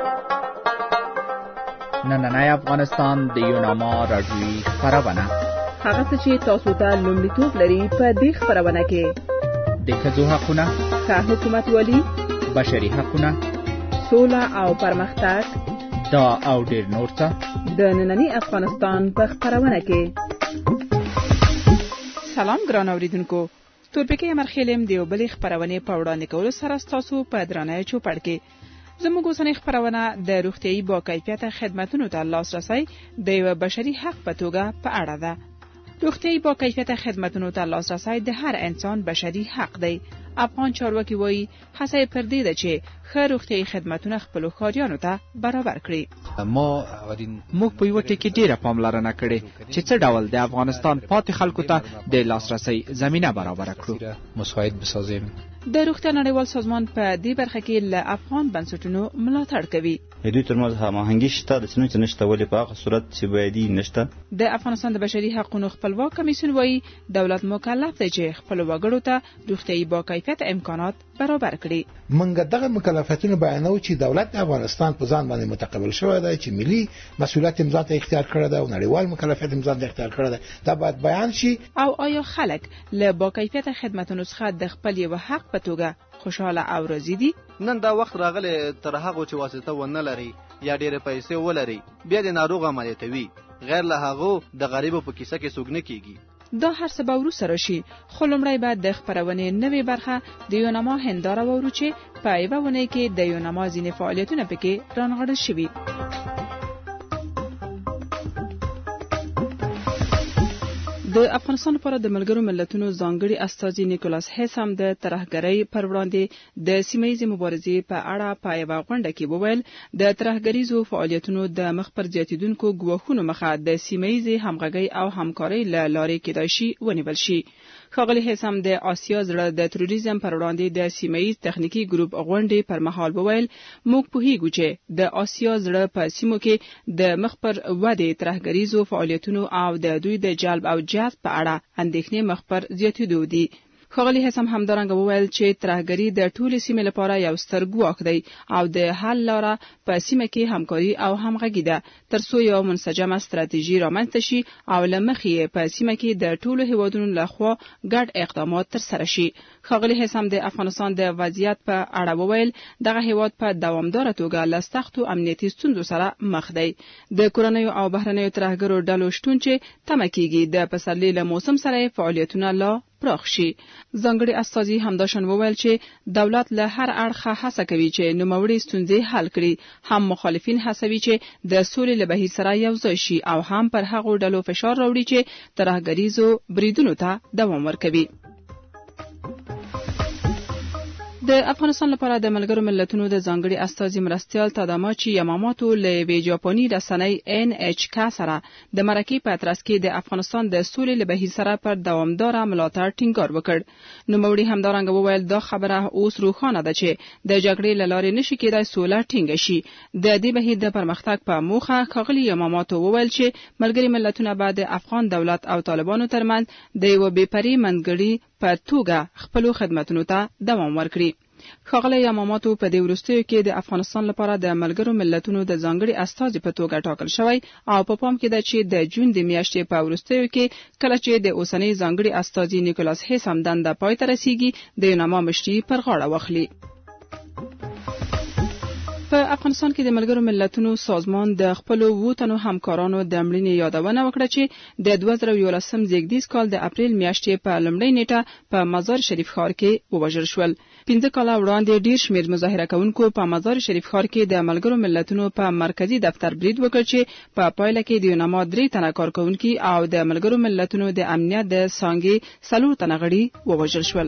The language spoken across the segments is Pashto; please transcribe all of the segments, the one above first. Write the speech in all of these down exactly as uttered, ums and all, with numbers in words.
نننی افغانستان د یوناما راډیویي خپرونه هغه څه چې تاسو ته لومړیتوب لري په دې خپرونه کې د ښځو حقونه، ښه حکومتولي، بشري حقونه، سوله او پرمختګ، دا او ډیر نور څه د نننی افغانستان په خپرونه کې. سلام ګران اوریدونکو، تورپیکې امرخیلم د یو بلې خپرونې په وړاندې کولو سره ستاسو په درنه چوپړ کې زموږ اوسنۍ خپرونه د روغتیايي باکیفیته خدماتو ته لاسرسی د یو بشري حق په توګه په اړه ده. روغتیايي باکیفیته خدماتو ته لاسرسی د هر انسان بشري حق دی. افغان چارواکي وایي هڅه پر دې ده چې ښه روغتیايي خدماتونه خپلو ښاریانو ته برابر کړي. ما موږ په یو ټکي ډیره پاملرنه کړې چې څه ډول د افغانستان پاتې خلکو ته د لاسرسي زمینه برابر کړو. مساعد بسازیم. د روغتیا نړیوال سازمان په دې برخه کې له افغان بنسټونو ملاتړ کوي. دوی ترمنځ هماهنګي شته، د څه نشته، ولې په هغه صورت چې باید نشته. د افغانستان د بشري حقوقو خپلواک کمیسیون وایي دولت مکلف دی چې خپل وګړو ته روغتیايي باکیفیت امکانات برابر کړي. موږ دغه مکلفیتونه بیانوو چې دولت د افغانستان په ځان باندې متقبل شوی دی، چې ملي مسؤلیت امضا ته اختیار کړی دی او نړیوال مکلفیت امضا ته اختیار کړی دی. دا باید بیان شي. او آیا خلک له باکیفیت خدماتو څخه د خپل یو حق په توګه خوشاله او راضي دي؟ نن دا وخت راغلی تر هغه چې واسطه ونه لري یا ډېرې پیسې ولري بیا د ناروغ عملیاتوي، غیر له هغه د غریبو په کیسه کې څوک نه کیږي. دا هر څه به وروسته راشي، خو لومړی به د خپرونې نوې برخه د یوناما هنداره واورو چې په یوه اونۍ کې د یوناما ځینې فعالیتونه پکې رانغاړل شوي. د افغانستان لپاره د ملګرو ملتونو ځانګړي استازي نیکولاس هیس هم د ترهګرۍ پر وړاندې د سیمه‌ییزې مبارزې په اړه په یوه غونډه کې وویل د ترهګریزو فعالیتونو د مخ پر زیاتیدونکو ګواښونو مخه د سیمه‌ییزې همغږۍ او همکارۍ له لارې کېدای شي ونیول شي. ښاغلي هیس هم د آسیا زړه د تروریزم پر وړاندې د سیمه‌ییز تخنیکي ګروپ غونډې پر مهال وویل موږ پوهیږو چې د آسیا زړه په سیمو کې د مخ پر ودې ترهګریزو فعالیتونو او د دوی د جلب او جذب په اړه اندېښنې مخ پر زیاتېدو دي. ښاغلي هیس هم همدارنګه وویل چې ترهګري د ټولې سیمې لپاره یو ستر ګواښ دی او د حل لاره په سیمه کې همکاري او همغږي ده ترڅو یو منسجمه ستراتیژي رامنځته شي او له مخې په سیمه کې د ټولو هیوادونو لخوا ګډ اقدامات ترسره شي. ښاغلي هیس هم د افغانستان د وضعیت په اړه وویل دغه هیواد په دوامداره توګه له سختو امنیتي ستونزو سره مخ دی. د کورنیو او بهرنیو ترهګرو ډلو شتون چې تمه کیږي د پسرلي له موسم سره فعالیتونه لا پراخ شي. ځانګړي استازي همداشان وویل چې دولت له هر اړخه هڅه کوي چې نوموړي ستونزې حل کړي، هم مخالفین هڅوي چې د سولې له بهیر سره یوځای شي او هم پر هغو ډلو فشار راوړي چې ترهګریزو بریدونو ته دوام ورکوي. د افغانستان لپاره د ملګرو ملتونو د ځانګړي استازي مرستیال تاداماچی یاماماتو له وی جاپاني رسنۍ ان ایچ کا سره د مرکې په ترڅ کې د افغانستان د سولې له بهیر سره پر دوامدار ملاتړ ټینګار وکړ. نوموړي همدارنګه وویل دا خبره اوس روښانه ده چې د جګړې له لارې نشي کېدای سوله ټینګه شي. د دې بهیر د پرمختګ په موخه ښاغلي یاماماتو وویل چې ملګري ملتونه به د افغان دولت او طالبانو ترمنځ د یو بې پرې منځګړي په توګه خپلو خدماتو ته دوام ورکړي. ښاغلی یاماماتو په دې وروستیو کې د افغانستان لپاره د ملګرو ملتونو د ځانګړي استازي په توګه ټاکل شوی او په پام کې ده چې د جون د میاشتې په وروستیو کې کله چې د اوسنۍ ځانګړي استازي نیکولاس هیس هم دنده پای ته رسیږي د یوناما مشري پر غاړه واخلي. په افغانستان کې د ملګرو ملتونو سازمان د خپل وو تنو همکارانو د مړینې یادونه وکړه چې د دوه زره یولسم زیږدیز کال د اپریل میاشتې په لومړۍ نیټه په مزار شریف ښار کې ووژل شول. پنځه کاله وړاندې ډیر شمېر مظاهره کوونکو په مزار شریف ښار کې د ملګرو ملتونو په مرکزی دفتر برید وکړ چې په پایله کې د یوناما درې تنه کارکونکي او د ملګرو ملتونو د امنیت د څانګې څلور تنه غړي ووژل شول.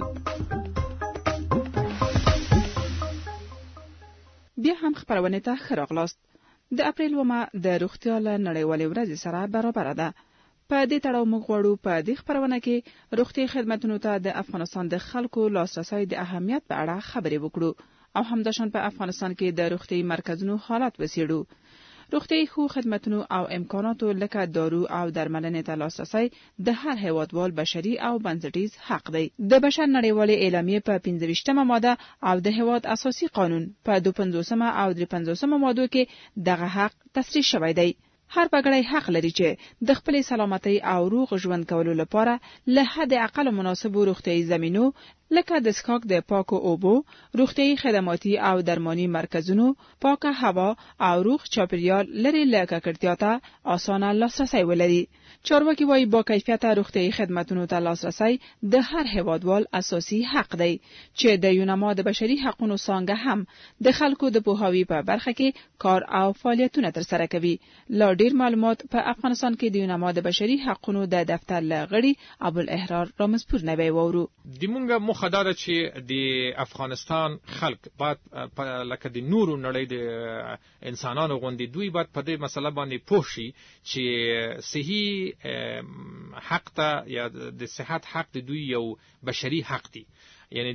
بیا هم خبرونه ته ښه راغلاست. د اپریل اومه د روغتیا له نړیوالې ورځې سره برابر ده. په دې تړاو موږ غواړو په دې خبرونه کې روغتي خدماتو ته د افغانستان د خلکو لاسرسي د اهمیت په اړه خبرې وکړو او همداشان په افغانستان کې د روغتي مرکزونو حالت وڅېړو. روغتیايي خو خدماتو او امکاناتو لکه دارو او درملنې ته لاسرسی د هر هیوادوال بشري او بنسټیز حق دی. د بشر نړیوالې اعلامیې په پنځه ویشتمه ماده او د هیواد اساسي قانون په دوه پنځوسمه او درې پنځوسمه مادو کې دغه حق تصریح شوی دی. هر بګړی حق لري چې د خپل سلامتۍ او روغ ژوند کولو لپاره له حد اقل مناسبو روغتیايي زمینو لکه د څښاک د پاکو اوبو، روغتیايي خدماتي او درماني مرکزونو، پاکه هوا او روغ چاپیریال لري له ککړتیا ته اسانه لاسرسی ولري. چارواکي وايي با کیفیته روغتیايي خدماتو ته لاسرسی د هر هیوادوال اساسي حق دی چې د یونما د بشري حقوقو څنګه هم د خلکو د پوهاوی په برخه کې کار او فعالیتونه ترسره کوي. لا ډیر معلومات په افغانستان کې د یونما د بشري حقوقو د دفتر لغړي ابوالاحرار رامزپور نوی وورو. د مونږه مخه دا ده چې د افغانستان خلک باید لکه د نورو نړۍ د انسانانو غوندې دوی باید په دې مسله باندې پوه شي چې صحي حق ته یا د صحت حق د دوی یو بشري حق دی. یعنی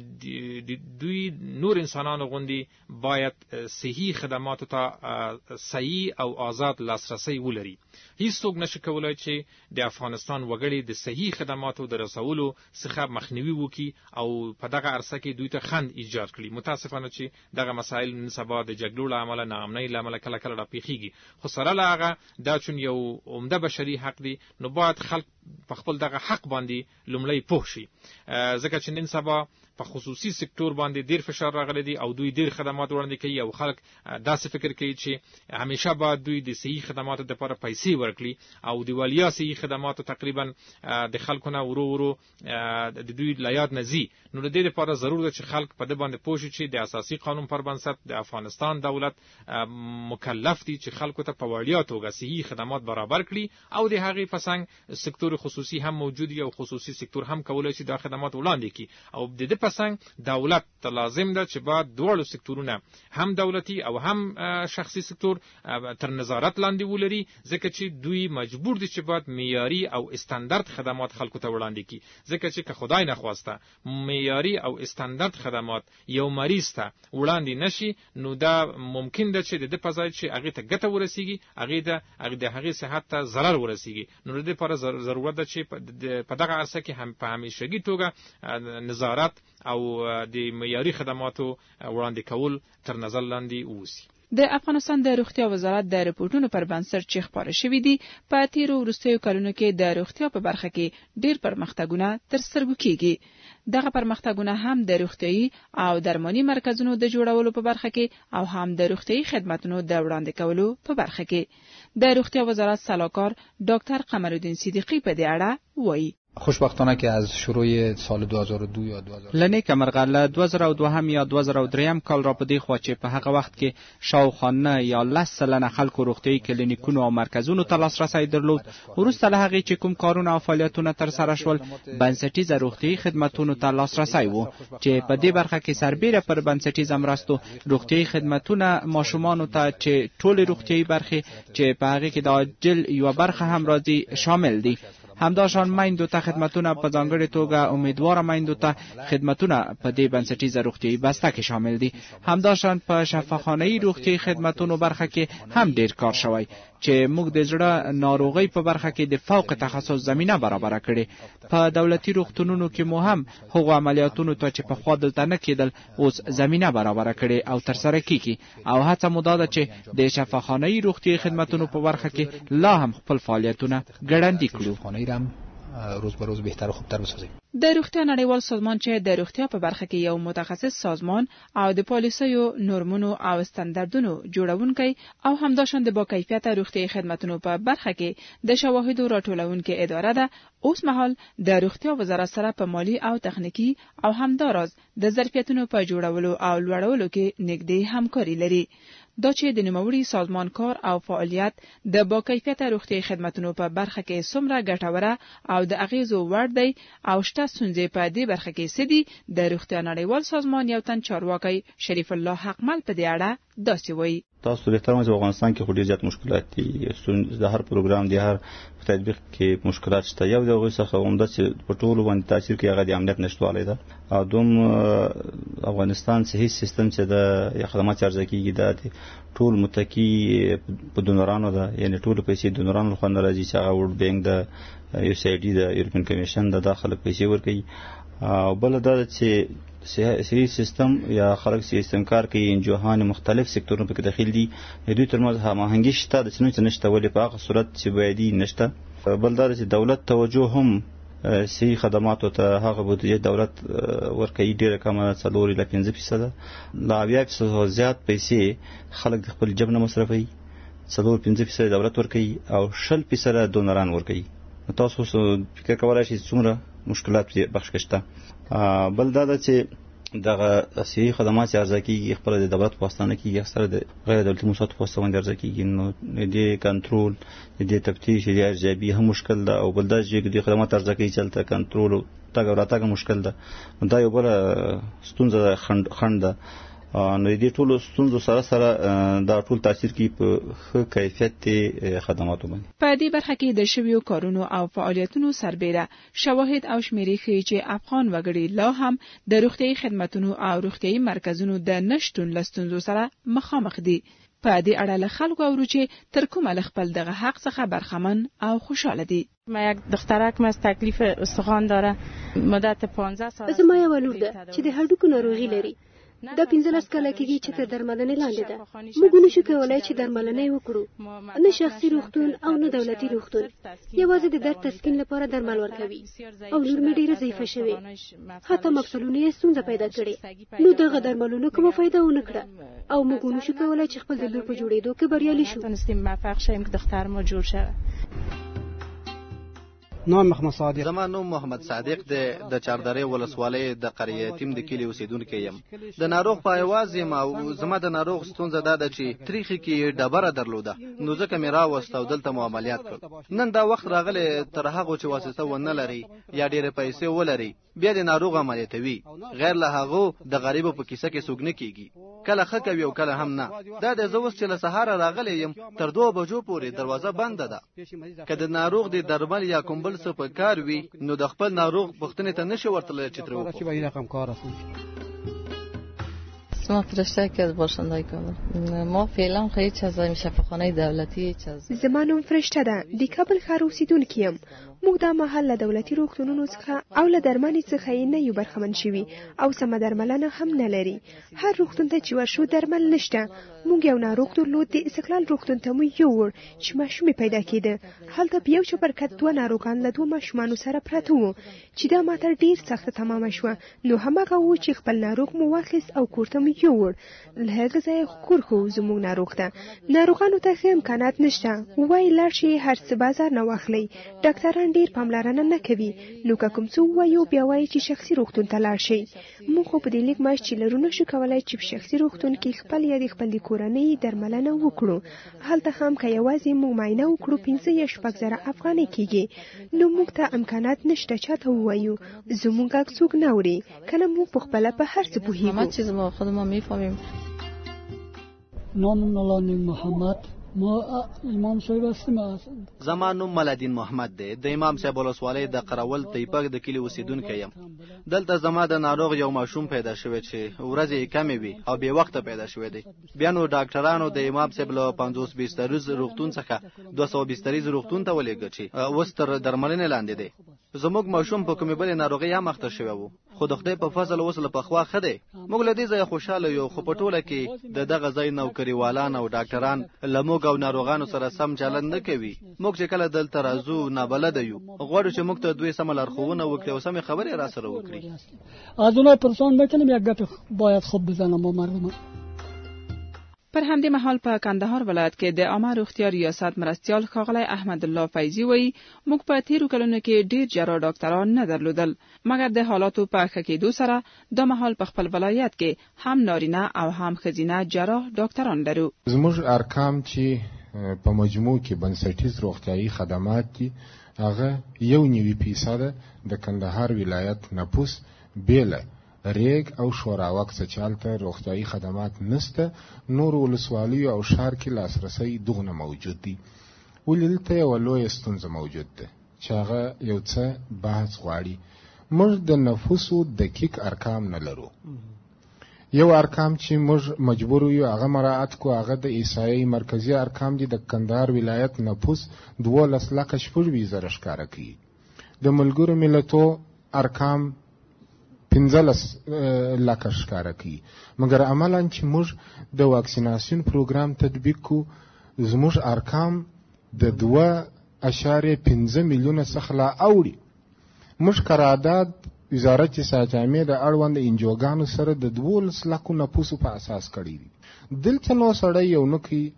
دوی نور انسانانو غوندي باید صحي خدماتو ته صحیح او آزاد لاسرسی ولري. هیڅ څوک نشي کولای چې د افغانستان وګړي د صحیح خدماتو د رسولو څخه مخنیوي وکړي او په دغه عرصه کې دوی ته خنډ ایجاد کړي. متاسفانه چې دغه مسایل نن سبا د جګړو له امله ناامنۍ له امله کله کله راپیښیږي، خو سره له هغه دا چون یو عمده بشري حق دی نو باید خلک په خپل دغه حق باندې لومړی پوه شي، ځکه چې نن سبا په خصوصي سکتور باندې ډیر فشار راغلی دی او دوی ډیر خدمات وړاندې کوي او خلک داسې فکر کوي چې همیشه باید دوی د صحي خدماتو لپاره پیسې ورکړي او د والیا صحي خدماتو تقریبا د خلکو نه ورو ورو د دوی له یاد نه ځي. نو د دې لپاره ضرور ده چې خلک په دې باندې پوه شي چې د اساسي قانون پر بنسټ د افغانستان دولت مکلف دی چې خلکو ته په وړیا توګه صحي خدمات برابر کړي او د هغې په څنګ سکتور خصوصي هم موجود دی او خصوصي سکتور هم کولای شي دا خدمات وړاندې کړي او د دې په څنګ دولت ته لازم ده چې باید دواړو سکتورونه هم دولتي او هم شخصي سکتور تر نظارت لاندې ولري، ځکه چې دوی مجبور دي چې باید معیاري او استاندارد خدمات خلکو ته وړاندې کړي، ځکه چې که خدای نه خواسته معیاري او استاندارد خدمات یو مریض ته وړاندې نشي نو دا ممکن ده چې د دې په ځای چې هغې ته ګټه ورسیږي هغې ته د هغې صحت ته ضرر ورسیږي. نو د دې لپاره ضرورت ده چې په دغه عرصه کې هم په همیشګي توګه نظارت او د معیاري خدماتو وړاندې کول تر نظر لاندې ووسي. د افغانستان د روغتیا وزارت د رپورټونو پر بنسټ چې خپاره شوي دي په تیرو وروستیو کلونو کې د روغتیا په برخه کې ډیر پرمختګونه تر سترګو کیږي. دغه پرمختګونه هم د روغتیايي او درماني مرکزونو د جوړولو په برخه کې او هم د روغتیايي خدماتو د وړاندې کولو په برخه کې. د روغتیا وزارت سلاکار ډاکټر قمرالدین صدیقی په دې اړه وایي: خوشبختانه که از شروع سال دو هزار و دو یا دو هزار لنی کمرغه له دوه زره او دوه یا دوه زره او درې کال را پدې خو چې په هغه وخت کې شاوخوا نه یا لس سلنه خلکو روغتیايي کلینیکونو او مرکزونو ته لاسرسی درلود. وروسته له هغې چې کوم کارونه او فعالیتونه تر سره شول بنسټیزه روغتیايي خدماتونو ته لاسرسی وو چې په دې برخه کې سربیره پر بنسټیزه مرستو روغتیايي خدماتونه ماشومانو ته چې ټول روغتیايي برخې چې په هغه کې د عاجل یو برخه هم راځي شامل دي. همداشان میندو ته خدماتونه په ځانګړې توګه امیدواره میندو ته خدماتونه په دې بنسټیزه روغتیايي بسته کې شامل دي. همداشان په شفاخانه‌ای روغتیايي خدماتونو برخه کې هم ډیر کار شوی چې موږ د زړه ناروغۍ په برخه کې د فوق تخصص زمينه برابر کړې. په دولتي روغتونونو کې مو هم هغو عملیاتونو ته چې په خوا دلته نه کېدل اوس زمينه برابر کړې او تر سره کیږي او هڅه مو دا ده چې د شفاخانه‌ای روغتیايي خدماتونو په برخه کې لا هم خپل فعالیتونه ګړندي کړو. روز به روز بهتر و خوبتر بسازیم. د روغتیا نړیوال سازمان چې د روغتیا په برخه کې یو متخصص سازمان او د پالیسیو نورمونو او استانداردونو جوړونکی او همداشان د با کیفیت روغتیايي خدماتو په برخه کې د شواهدو راټولونکې اداره ده، اوس مهال د روغتیا وزارت سره په مالی او تخنیکی او همداراز د ظرفیتونو په جوړولو او لوړولو کې نږدې همکاري لري. دا چې د نوموړي سازمان کار او فعالیت د با کیفیت روغتیايي خدماتو په برخه کې څومره ګټوره او د اغیزو وړ دی او شته ستونزې په دې برخه کې سدي، د روغتیا نړیوال سازمان یو تن چارواکي شریف الله حقمل په دې اړه داسې وایي: تاسو بهتر مې افغانستان کې خو ډېر زیات مشکلات دي، د هر پروګرام د هر تطبیق کې مشکلات شته. یو د هغوی څخه عمده چې په ټولو باندې تاثیر کوي هغه د امنیت نشتوالی ده، او دوم افغانستان صحي سیستم چې د یا خدمات چې عرضه کېږي دا د ټول متکی په دونرانو ده، یعنې ټولو پیسې دونرانو لخوا نه راځي چې هغه ورلډ بینک ده، یو سی آی ډي ده، یورپین کمیشن ده، دا خلک پیسې ورکوي. او بله دا ده چې صحي سیستم یا خلک سیستم کار کوي، انجوهان مختلف سکتورونو پکې داخل دي، د دوی ترمنځ هماهنګي شته، د څه نشته، ولې په هغه صورت چې باید نشته. بل دا چې دولت توجه هم صحي خدماتو ته هغه بودجه دولت ورکوي ډېره کمه، څلور الی پنځه فیصده، لا اویا فیصده زیات پیسې خلک د خپل جب نه مصرفوي، څلور پنځه فیصده دولت ورکوي او شل فیصده دونران ورکوي. تاسو فکر کولای شئ څومره مشکلات بخش کشته. بل دا ده چې دغه صحي خدمات چې عرضه کېږي خپله د دولت په واسطه نه کېږي، اکثره د غیر دولتي موسساتو په واسطه باندې عرضه کېږي، نو د دې کنټرول، د دې تفتیش، د دې ارزیابي هم مشکل ده. او بل دا چې د خدمات عرضه کوي چې هلته کنټرول تګ او راتګ مشکل ده، نو دا یو بله ستونزه خنډ ده. نو دې ټولو ستونزو سره سره دا ټول تاثیر کوي په ښه کیفیت خدماتو باندې. په دې برخه کې د شویو کارونو او فعالیتونو سربیره شواهد او شمیرې ښیي چې افغان وګړي لا هم د روغتیايي خدماتو او روغتیايي مرکزونو د نشتون له ستونزو سره مخامخ دي. په دې اړه له خلکو اورو چې تر کومه له خپل دغه حق څخه برخمن او خوشاله دي. ما یک دخترک مست تکلیف استخوان داره، مدت پانزده سال. زما یو لور ده چې د هډوکو ناروغي لري. دا پنځلس کاله کېږي چې تر درملنې لاندې ده. موږ نشو کولای چې درملنې وکړو، نه شخصي روغتون او نه دولتي روغتون. یوازې د درد تسکین لپاره درمل ورکوي او لور مې ډېره ضعیفه شوې، حتی مفصلونه یې ستونزه پیدا کړې. نو دغه درملونو کومه فایده ونه کړه او موږ نشو کولای چې خپل د لور په جوړېدو کې بریالي شو. تونستیم موفق شویم که دختر ما جوړ شود. نام محمد صادق. زما نوم محمد صادق دی، د چاردرې ولسوالۍ د قريه تیم د کلی اوسیدونکی یم. د ناروغ په आवाज یم او زما د ناروغ ستونزه دا ده چې تریخي کې ډبره درلوده، نو ځکه مې راوست او دلته مو عملیات کړ. نن دا وخت راغلی تر هغه چې واسطه ونه لري یا ډېرې پیسې ولري بیا د ناروغ عملیاتوي، غیر له هغه د غریبو په کیسه کې څوک نه کیږي، کله ښه کوي او کله هم نه. دا د زه اوس چې له سهاره راغلی یم تر دوه بجو پورې دروازه بنده ده. که د ناروغ د درمل یا کوم بل څه په کار وي نو د خپل ناروغ پوښتنې ته نشي ورتللی چې ترې وکړو. اسمم فرشته که از باشنده‌ی کابل. ما فعلا خیلی چیز از شفاخانه دولتی چیز. زما نوم فرشته ده، د کابل ښار اوسیدونکی یم. موږ دا مهال له دولتي روغتونونو څخه او له درملنې څخه نه یو برخمن شوي او سمه درملنه هم نه لري. هر روغتون ته چې ورشو درمل نشته. موږ یو ناروغ درلود، د استقلال روغتون ته مو یووړ چې ماشومې پیدا کېده. هلته په یو چپرکټ دوه ناروغان له دوه ماشومانو سره پراته وو چې دا ماته ډېر سخته تمامه شوه. نو هماغه و چې خپل ناروغ مو واخیست او کور ته مو یووړ. له هغه ځایه کور خو زموږ ناروغ ته. ناروغانو ته ښه امکانات نشته، وایي لاړ شئ هر څه بازار نه واخلئ. ډاکټران ډېر پاملرنه نه کوي، نو که کوم څه ووایو بیا وایي چې شخصي روغتون ته لاړ شئ. موږ خو په دې لیک معاش چې لرو نشو کولی چې په شخصي روغتون کې خپل یا د خپل کورنۍ درملنه وکړو. هلته هم که یوازې موږ معاینه وکړو پنځه یا شپږ زره افغانۍ کېږي. نو موږ ته امکانات نشته چاته ووایو، زموږ غږ څوک نه اوري، کنه موږ په خپله په هر څه پوهېږو. همه چیز ما خودمان میفهمیم. نام ملادین محمد، ما امام صاحب هستم. زما نوم ملادین محمد دی، د امام صاحب ولسوالۍ د قراول تیپک د کلی اوسیدونکی یم. دلته زما د ناروغ یو ماشوم پیدا شوی چې ورځې یې کمې وي او بې وخته پیدا شوی دی. بیا نو ډاکټرانو د امام صاحب له پنځوس بستریز روغتون څخه دوه سوه بستریز روغتون ته ولېږه چې اوس تر درملنې لاندې دی. زموږ ماشوم په کومې بلې ناروغۍ هم اخته شوی و، خو د خدای په فضل اوس له پخوا ښه دی. موږ له دې ځایه خوشحاله یو، خو په ټوله کې د دغه ځای نوکریوالان او ډاکټران له موږ او ناروغانو سره سم چلند نه کوي. موږ چې کله دلته راځو نابلده یو، غواړو چې موږ ته دوی سمه لارښوونه وکړي او سمې خبرې را سره وکړي. از اونها پرسان بکنیم یک گپ باید خوب بزنم با مردم. پر همدې مهال په کندهار ولایت کې د عامه روغتیا ریاست مرستیال ښاغلی احمد الله فیضي وایي موږ په تیرو کلونو کې ډېر جراح ډاکټران نه درلودل، مګر د حالاتو په ښه کېدو سره دا مهال په خپل ولایت کې هم نارینه او هم ښځینه جراح ډاکټران لرو. زموږ ارقام چې په مجموع کې بنسټیز روغتیايي خدمات دي هغه یو نوي فیصده د کندهار ولایت نفوس بیل ریګ او شوراوک څه چالته روغتیايي خدمات نشته، نور ولسوالیو او ښار کې لاسرسی دغه موجود دي. ولې دلته یوه لویه ستونزه موجود ده چې هغه یو څه بحث غواړي. موږ د نفوسو دقیق ارقام نه لرو. یو ارقام چې موږ مجبور یو هغه مراعات کو، هغه د احصایې مرکزی ارقام دي. د کندهار ولایت نفوس دولس لکه شپږ ویشت زره ښکاره کوي. د ملګرو ملتو ارقام پنځلس لکه ښکاره کوي. مګر عملاً چې موږ د واکسیناسیون پروګرام تطبیق کو، زموږ ارقام د دوه اشاریه پنځه میلیونه څخه لا اوړي. موږ قرارداد وزارت صحت عامه د اړوند انجوګانو سره د دولس لکو نفوسو په اساس کړی دي. دلته نو سړی یو نکي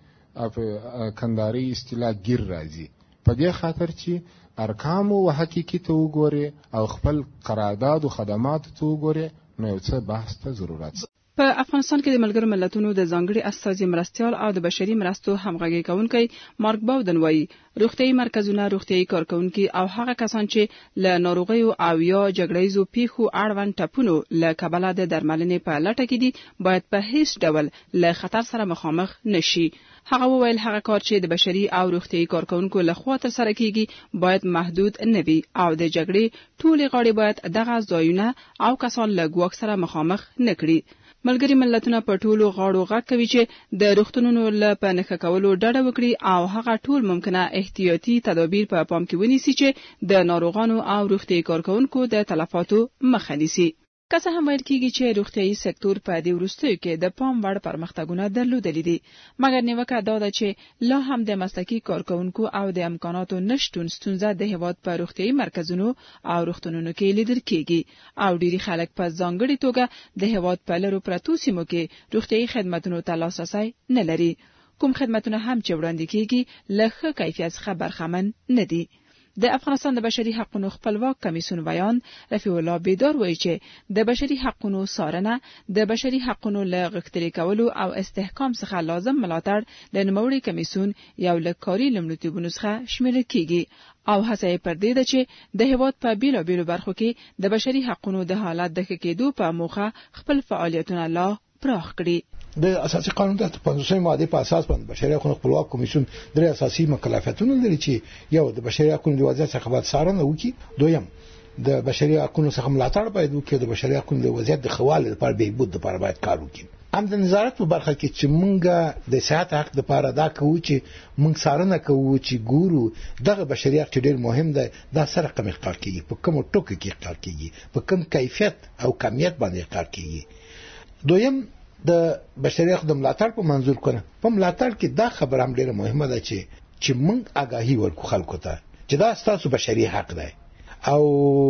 په کندهاري اصطلاح ګیر راځي، په دې خاطر چې ارقام او حقیقي ته وګوري او خپل قرارداد او خدمات ته وګوري، نو یو څه بحث ته ضرورت ده. په افغانستان کې د ملګرو ملتونو د ځانګړي استازي مرستيال او د بشري مرستو همغږي کوونکی مارک باودن وایي روغتيایي مرکزونه، روغتيایي کارکونکي او هغه کسان چې له ناروغیو او یا جګړیزو پیښو اړوند ټپونو له کبله د درملنې په لټه کې دي باید په هیڅ ډول له خطر سره مخامخ نشي. هغه وویل هغه کار چې د بشري او روغتيایي کارکونکو لخوا تر سره کیږي باید محدود نه وي او د جګړې ټولې غاړې باید دغه ځایونه او کسان له ګواښ سره مخامخ نه کړي. ملګري ملتونه په ټولو غاړو غږ کوي چې د روغتونونو له په نښه کولو ډډه وکړي او هغه ټول ممکنه احتیاطي تدابیر په پام کې ونیسي چې د ناروغانو او روغتیایي کارکونکو د تلفاتو مخه نیسي. که څه هم ویل کېږي چې روغتیایي سکتور په دې وروستیو کې د پام وړ پرمختګونه درلودلي دي، مګر نیوکه دا ده چې لا هم د مسلکي کارکونکو او د امکاناتو نشتون ستونزه د هېواد په روغتیایي مرکزونو او روغتونونو کې لیدل کېږي او ډېری خلک په ځانګړې توګه د هېواد په لرو پرتو سیمو کې روغتیایي خدماتو ته لاسرسی نه لري. کوم خدماتونه هم چې وړاندې کېږي له ښه کیفیت څخه برخمن نه دي. د افغانستان د بشري حقوقو خپلواک کمیسیون بیان رفیع الله بیدار وایي چې د بشري حقوقو څارنه د بشري حقوقو له غښتلي کولو او استحکام څخه لازم ملاتړ د نوموړي کمیسیون یو له کاري لومړیتوبونو څخه شمیرل کیږي او هڅه یې پر دې ده چې د هېواد په بیلابیلو برخو کې د بشري حقوقو د حالت د ښه کېدو په موخه خپل فعالیتونه لا پراخ کړي. د اساسي قانون د پنځوسمې ماده په اساس باندې بشري حقوقو خپلواک کمیسیون درې اساسي مکلفیتونه لري چې یو د بشري حقوقو د وضعیت څخه باید څارنه وکړي، دویم د بشري حقوقو څخه ملاتړ باید وکړي، د بشري حقوقو د وضعیت د خوالې لپاره بهبود لپاره باید کار وکړي. هم د نظارت په برخه کې چې موږ د صحت حق لپاره دا کوو چې موږ څارنه کوو چې ګورو دغه بشري حق ډېر مهم دی، دا سره کوم کار کیږي، په کوم ټکو کې کار کیږي، په کوم کیفیت او کمیت باندې کار کیږي. دویم د بشري حقوقو د ملاتړ په منظور کنه په ملاتړ کې دا خبره هم ډیره مهمه ده چې چې موږ آگاهي ورکو خلکو ته چې دا ستاسو بشري حق دی او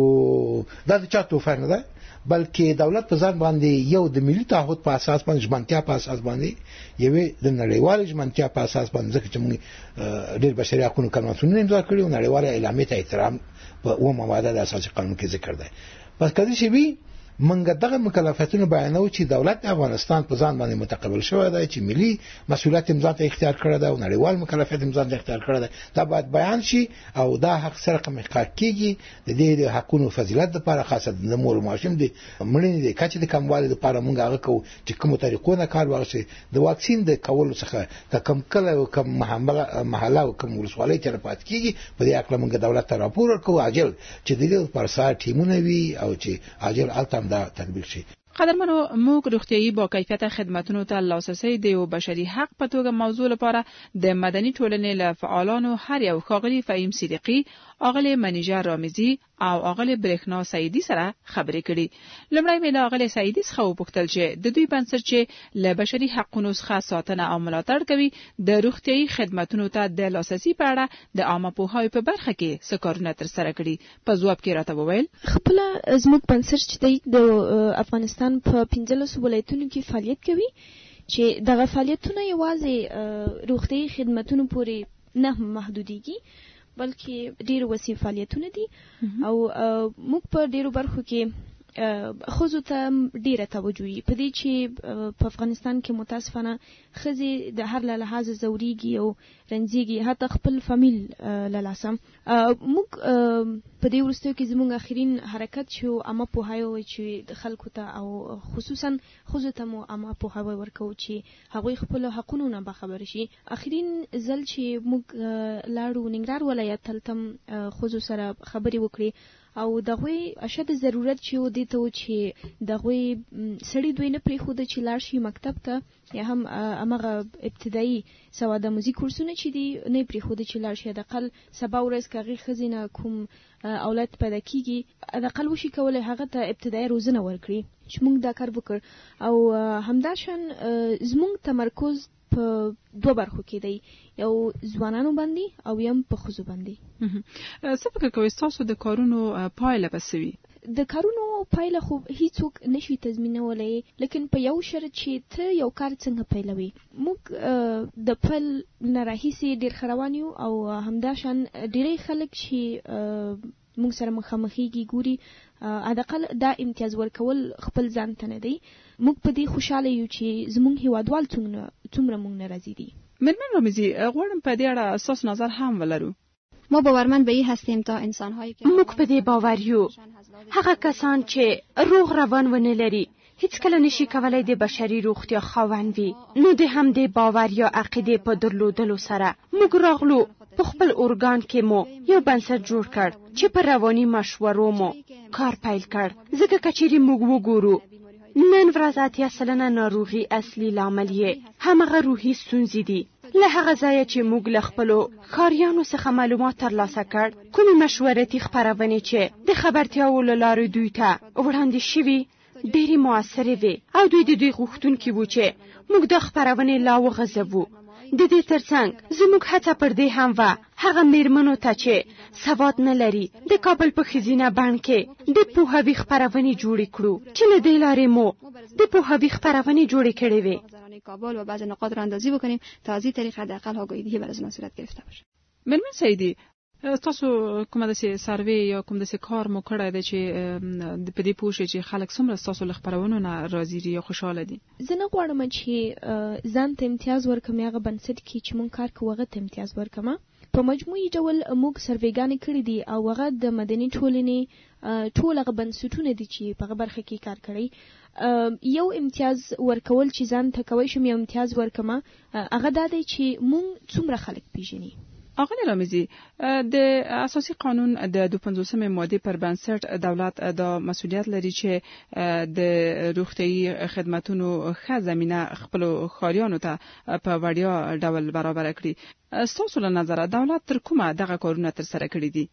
دا د چا توفیر نه ده، بلکې دولت په ځان باندې یو د ملي تعهد په اساس باندې ژمنتیا په اساس باندې یوه د نړیوال ژمنتیا په اساس باندې ځکه چې موږ ډیر بشري حقوقو قانون امضا کړی او نړیواله اعلامیه ته احترام په اومه ماده د اساسي قانون کې ذکر دی. پس کله چې وی منګه دغه مکلفیتونه بیانو چې دولت افغانستان په ځان باندې متقبل شوی دی چې ملي مسؤلیت امضا ته اختیار کړی دی او نړیوال مکلفیت امضا ته اختیار کړی دی، دا باید بیان شي او دا حق سره کوم حقوق کیږي د دې حقونو فضیلت لپاره خاصه د مور ماشوم دي مړینې د کچې د کموالي لپاره موږ هغه کو چې کومو طریقو نه کار واخلي د واکسین د کولو څخه د کم کله او کم محله او کم ولسوالۍ تر پات کیږي په دې اړه موږ دولت ته راپور ورکو عاجل چې د دې لپاره سات ټیمونه وي او چې عاجل التم دا تطبیق شي. قدرمنو موږ روغتيایي با کیفیت خدماتونو ته لاسرسي د یو بشري حق په توګه موضوع لپاره د مدني ټولنې له فعالانو هر یو ښاغلي فهیم صدیقي، اغلی منیجر رامزی او اغلی برېښنا سعیدي سره خبرې کړي. لومړی مې له اغلی سعیدي څخه وپوښتل چې د دوی بنسټ چې له بشري حقوقو څخه ساتنه او ملاتړ کوي د روغتيایي خدماتونو ته د لاسرسي په اړه د عامه پوهاوي په برخه کې څه کارونه ترسره کړي. په ځواب کې راته وویل خپل زموږ بنسټ چې د افغانستان په پنځلسو ولایتونو کې فعالیت کوي چې دغه فعالیتونه یوازې روغتيایي خدماتونو پورې نه محدوديږي بلکې ډېر وسیع فعالیتونه دي او موږ په ډېرو برخو کې خزو ته ډیره توجه وي په دې چې په افغانستان کې متاسفانه ښځې د هر له لحاظه ځورېږي او رنځېږي حتی خپل فامیل له لاسه. موږ په دې وروستیو کې زموږ اخرین حرکت چې عامه پوهاوی چې د خلکو ته او خصوصا ښځو ته مو عامه پوهاوی ورکوو چې هغوی خپلو حقونو نه باخبره شي. اخرین ځل چې موږ لاړو ننګرهار ولایت هلته ښځو سره خبرې وکړې او دغوی اشد ضرورت چې و دې ته و چې دغوی سړي دوی نه پرېښوده چې لاړ شي مکتب ته یا هم همغه ابتدایي سواده موزیک کورسونه چې دي نه پرېښوده چې لاړ شي. حداقل سبا ورځ که هغې ښځې نه کوم اولاد پیدا کېږي حداقل وشي کولی هغه ته ابتدایي روزنه ورکړي چې موږ دا کار وکړ. او همداشان زموږ تمرکز په دوه برخو کې دی، یو ځوانانو باندې او یم په ښځو باندې. څه فکر کوئ ستاسو د کارونو پایله به څه وي؟ د کارونو پایله خو هیڅوک نشي تضمینولی، لیکن په یو شرط چې ته یو کار څنګه پیلوي. موږ د پیل نه راهیسې ډېر ښه روان یو او همداشان ډېری خلک چې موږ سره مخامخېږي ګوري حداقل دا امتیاز ورکول خپل ځان ته نه دی. موږ په دې خوشحاله یو چې زموږ هیوادوال څومره موږ نه راضي دي. مېرمن رامزي غواړم په دې اړه ستاسو نظر هم ولرو. ما باورمند به این هستیم تا انسان‌هایی که موږ په دې باور یو هغه کسان چې روغ روان ونه لري هیڅ کله نشي کولای د بشري روغتیا خاوند وي. نو د همدې باور یا عقیدې په درلودلو سره موږ راغلو په خپل ارګان کې مو یو بنسټ جوړ کړ چې په رواني مشورو مو کار پیل کړ. ځکه کچېرې موږ وګورو نن ورځ اتیا سلنه ناروغي اصلي لامل یې همغه روحي ستونزې دي. له هغه ځایه چې موږ له خپلو ښاریانو څخه معلومات ترلاسه کړ کومې مشورتي خپرونې چې د خبرتیاو له لارې دوی ته وړاندې شوي ډېرې موثرې وې او دوی د دوی غوښتونکي وو چې موږ دا خپرونې لا وغځوو. د دې ترڅنګ زموږ هڅه پر دې هم وه هغه میرمنو ته چې سواد نه لري د کابل په ښځینه بڼ کې د پوهاوي خپرونې جوړې کړو چې له دې لارې مو د پوهاوي خپرونې جوړې کړې وې. کابل و بعض نقاط را اندازی بکنیم تا از این طریق حداقل آگاهی بر از اونها صورت گرفته باشه. مېرمن سعیدی تاسو کومه داسې سروې یا کوم داسې کار مو کړی دی چې په دې پوه شئ چې خلک څومره ستاسو له خپرونو نه راضي دي یا خوشحاله دي؟ زه نه غواړم چې ځان ته امتیاز ورکړم هغه بنسټ کې چې مونږ کار کوو هغه ته امتیاز ورکړم. په مجموعي ډول موږ سروېګانې کړي دي او هغه د مدني ټولنې ټول هغه بنسټونه دي چې په هغه برخه کې کار کړی. یو امتیاز ورکول چې ځان ته کوی شم یو امتیاز ورکړم هغه دا دی چې مونږ څومره خلک پیژني. آقای رامزي د اساسي قانون د دوه پنځوسمې ماده پر بنسټ دولت دا مسؤلیت لري چې د روغتیايي خدماتونو ښه زمينه خپل ښاریانو ته په وړیا ډول برابر کړي. ستاسو له نظره دولت تر کومه دغه کارونه تر سره کړي دي؟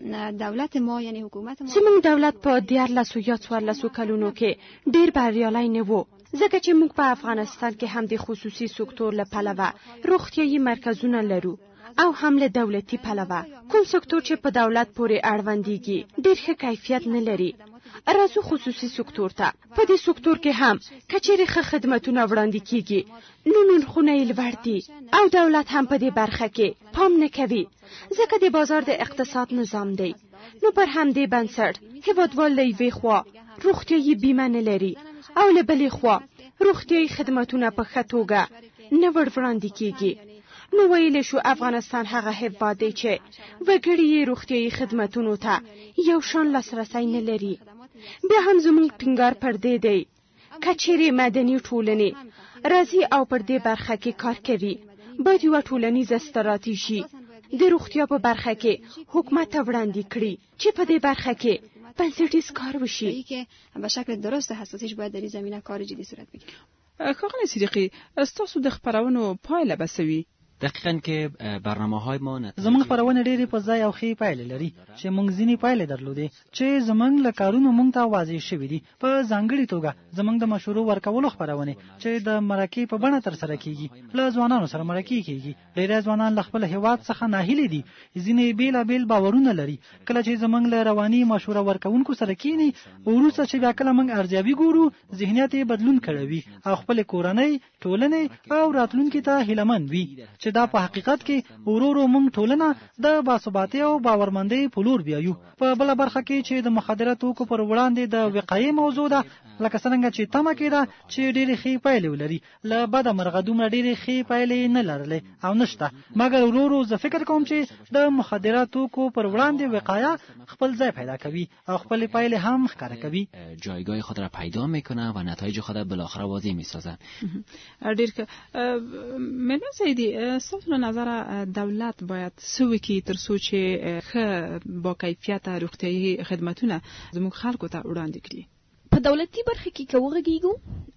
دولت ما یعنی حکومت ما زموږ دولت په دیارلسو یا څوارلسو کلونو کې ډېر بریالی نه و ځکه چې موږ په افغانستان کې هم د خصوصي سکتور له پلوه روغتیايي مرکزونه لرو او هم له دولتي پلوه کوم سکتور چې په دولت پورې اړوندېږي ډېر ښه کیفیت نه لري. راځو خصوصي سکتور ته. په دې سکتور کې هم کچېرې ښه خدمتونه وړاندې کیږي نو نرخونه یې لوړ دي او دولت هم په دې برخه کې پام نه کوي ځکه د بازار د اقتصاد نظام دی. نو پر همدې بنسټ هیوادوال له یوې خوا روغتیايي بیمه نه لري او له بلې خوا روغتیايي خدمتونه په ښه توګه نه وړاندې کیږي. نو ویل شو افغانستان هغه هیواد دی چې وګړي روغتیايي خدماتونو ته یو شان لاسرسی نه لري. بیا هم زموږ ټینګار پر دې دی کچېرې مدني ټولنې راځي او پر دې برخه کې کار کوي باید یو ټولنیزه ستراتیژي د روغتیا په برخه کې حکومت ته وړاندې کړي چې په دې برخه کې بنسټیز کار وشي که به شکل درست حساسیش باید در این زمینه کار جدی صورت بگیره. ښاغلی صدیقی ستاسو د خپرونو پایله به څه وي؟ دقیقاً که برنامه‌های ما نه زمونږ خبرونه ډېرې په ځای او ښې پایلې لري چې موږ ځینې پایلې درلودې چې زمونږ له کارونو موږ ته واضح شوي دي. په ځانګړې توګه زمونږ د مشورو ورکولو خپرونې چې د مرکې په بڼه ترسره کیږي له ځوانانو سره مرکې کیږي. ډېری ځوانان له خپل هیواد څخه ناهیلي دي، ځینې بېلابېل باورونه لري. کله چې زمونږ له رواني مشوره ورکوونکو سره کینی وروسته چې بیا کله موږ ارزیابي ګورو ذهنیت یې بدلون کړی او خپل کورنۍ ټولنې او راتلونکي ته هیلهمند وي چې دا په حقیقت کې ورورو موږ ټولنه د باثباتۍ او باورمندۍ په لور بیایو. په بل برخه کې چې د مخدره توکو پر وړاندې د وقایې موضوع ده، لکه څنګه چې تمه کېده چې ډېرې ښې پایلې ولري، له بده مرغه دومره ډېرې ښې پایلې نه لرلې او نشته. مګر ورورو زه فکر کوم چې د مخدره توکو پر وړاندې وقایه خپل ځای پیدا کوي او خپل پایلې هم ښکاره کوي، جایگاه خود را پیدا میکنه و نتایج خود بالاخره واضح میسازه. ډېر ښه. میرمن سیدی، ستاسو له نظره دولت باید څه وکړي تر څو چې ښه با کیفیته روغتیایي خدمتونه زموږ خلکو ته وړاندې کړي؟ په دولتي برخه کې که وغږیږو،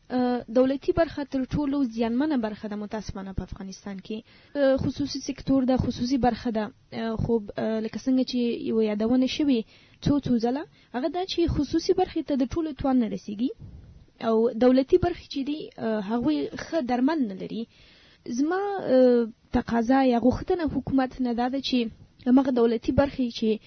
دولتي برخه تر ټولو زیانمنه برخه ده متاسفانه په افغانستان کې. خصوصي سکتور ده، خصوصي برخه ده. خو لکه څنګه چې یو یادونه شوې څو څو ځله، هغه دا چې خصوصي برخه ته د ټولو توان نه رسیږي او دولتي برخه چې دي هغوی ښه درمل نه لري. زما تقاضا یا غوښتنه حکومت نه دا ده چې هماغه دولتي برخې چې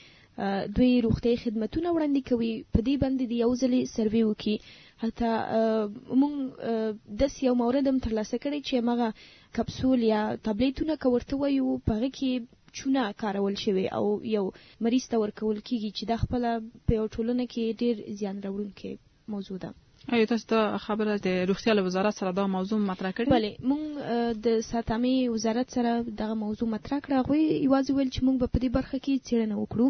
دوی روغتیایي خدمتونه وړاندې کوي په دې باندې د یو ځلې سروې وکړي. حتی موږ داسې یو مورد هم ترلاسه کړی چې هماغه کپسول یا تابلیتونه که ورته وایو په هغه کې چونه کارول شوی او یو مریض ته ورکول کېږي چې دا خپله په یو ټولنه کې ډېر زیان راوړونکی موضوع ده. آیا تاسو دا خبره د روغتیا له وزارت سره دا موضوع مطرح کړې؟ بله، موږ د ساتامې وزارت سره دغه موضوع مطرح کړه. هغوی یوازې ویل چې موږ به په دې برخه کې څېړنه وکړو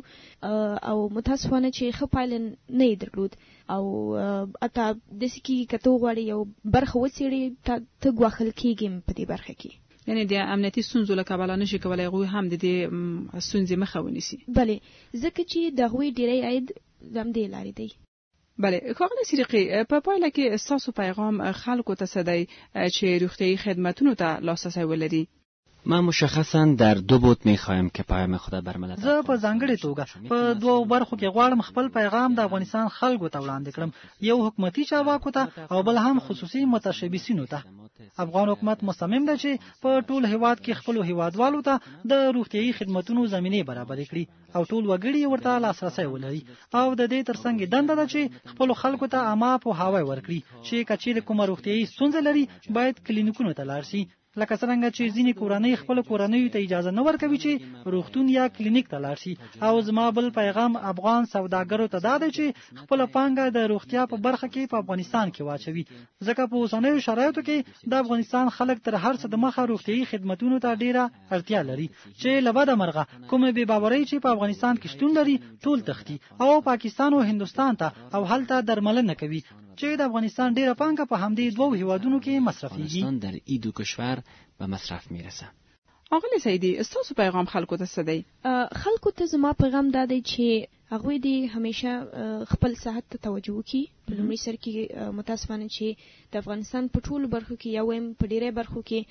او متاسفانه چې ښه پایله نه یې درلود او حتی داسې کېږي که ته وغواړې یو برخه وڅېړې ته ګواښل کېږي په دې برخه کې. یعنی د امنیتي ستونزو له کبله نشي کولی هغوی هم د دې ستونزې مخه ونیسي؟ بله، ځکه چې د هغوی ډېری عاید د همدې لارې دی. بله، ښاغلی صدیقي، په پایله کې ستاسو پیغام خلکو ته څه دی چې روغتیایي خدمتونو ته لاسرسی ولري؟ ما مشخصا در دو بود میخوایم که پیام خود بر ملت. زه په ځانګړې توګه په دوه برخو کې غواړم خپل پیغام د افغانستان خلکو ته وړاندې کړم، یو حکومتي چارواکو ته او بل هم خصوصي متشبثینو ته. افغان حکومت مصمم دی چې په ټول هیواد کې خپل هیوادوالو ته د روغتیایي خدمتونو زمینه برابر کړي او ټول وګړي ورته لاسرسی ولري او د دې ترڅنګ دنده ده چې خپل خلکو ته عامه پوهاوی ورکړي چې کچېرې کومه روغتیایي ستونزه لري باید کلینیکونو ته لاړ شي. لکه څنګه چې ځینې کورنۍ خپل کورنۍ ته اجازه نه ورکوي چې روغتون یا کلینیک ته لاړ شي. او زما بل پیغام افغان سوداګرو ته دا دی چې خپل پانګه د روغتیا په برخه کې په افغانستان کې واچوي، ځکه په اوسنیو شرایطو کې د افغانستان خلک تر هر څه د مخه روغتیایي خدمتونو ته ډیره اړتیا لري چې له بده مرغه کومه بې باورۍ چې په افغانستان کې شتون لري ټول تختی او پاکستان او هندستان ته او هلته درملنه کوي چې د افغانستان ډیره پانګه په همدې دوه هیوادونو کې مصرفيږي. افغانستان در این دو کشور به مصرف میرسه. آقای سیدی، استاسو پیغام خلکو ته څه دی؟ خلکو ته زما پیغام دا دی چې هغوی دې همیشه خپل صحت ته توجه وکړي. په لومړي سر کې متاسفانه چې د افغانستان په ټولو برخو کې یا ویم په ډیری برخو کې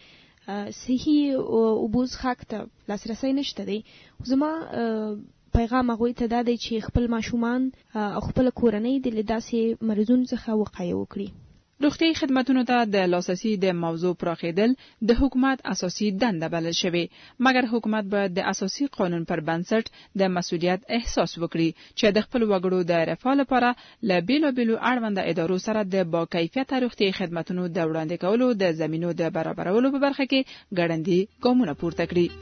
صحي اوبو څښاک ته لاسرسی نشته دی. زما پیغام هغوی ته دا دی چې خپل ماشومان او خپل کورنۍ د داسې مرضونو څخه وقایه وکړي. روغتیایي خدمتونو ته د لاسرسي د موضوع پراخېدل د حکومت اساسي دنده بلل شوې، مګر حکومت باید د اساسي قانون پر بنسټ د مسؤلیت احساس وکړي چې د خپل وګړو د رفاه لپاره له بیلابیلو اړونده ادارو سره د با کیفیته روغتیایي خدمتونو د وړاندې کولو د زمینو د برابرولو په برخه کې ګړندي ګامونه پورته کړي.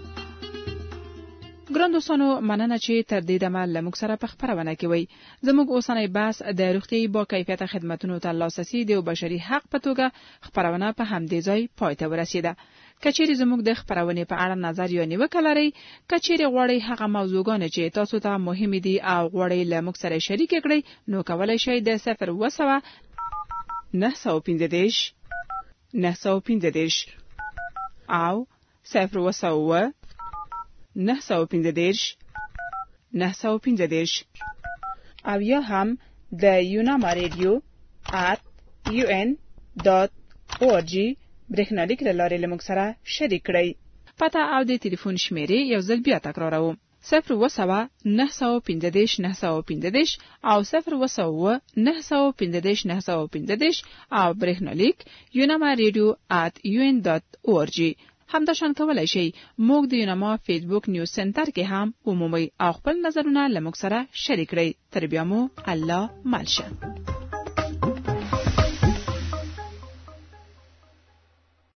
ګران دوستانو، مننه چې تر دې دمه له موږ سره په خپرونه کې وئ. زموږ اوسنی بحث د روغتیایي با کیفیته خدمتونو ته لاسرسي د بشري حق په توګه خپرونه په همدې ځای پای ته ورسېده. که چیرې زموږ د خپرونې په اړه نظر یا نیوکه لرئ، که چیرې غواړئ هغه موضوعګانې چې تاسو ته مهمې دي او غواړئ له موږ سره شریکې کړئ، نو کولی شئ د صفر اووه سوه نهه سوه پنځه دېرش نهه سوه پنځه دېرش او صفر اووه سوه اووه نهه سوه پنځه دېرش نهه سوه پنځه دېرش او یا هم د یوناما ریډیو ات یو ان ډاټ او ار جی برېښنالیک له لارې له موږ سره شریک کړئ. پته او د ټلیفون شمیرې یو ځل بیا تکراروم: صفر اووه سوه نهه سوه پنځه دېرش نهه سوه پنځه دېرش او صفر اووه سوه اووه نهه سوه پنځه دېرش نهه سوه پنځه دېرش او برېښنالیک یوناما ریډیو ات یو ان ډاټ او ار جی. همداشان کولای شئ موږ د یوناما فیسبوک نیوز سنټر کې هم عمومي او خپل نظرونه له موږ سره شریک کړئ. تر بیا مو الله مل شه.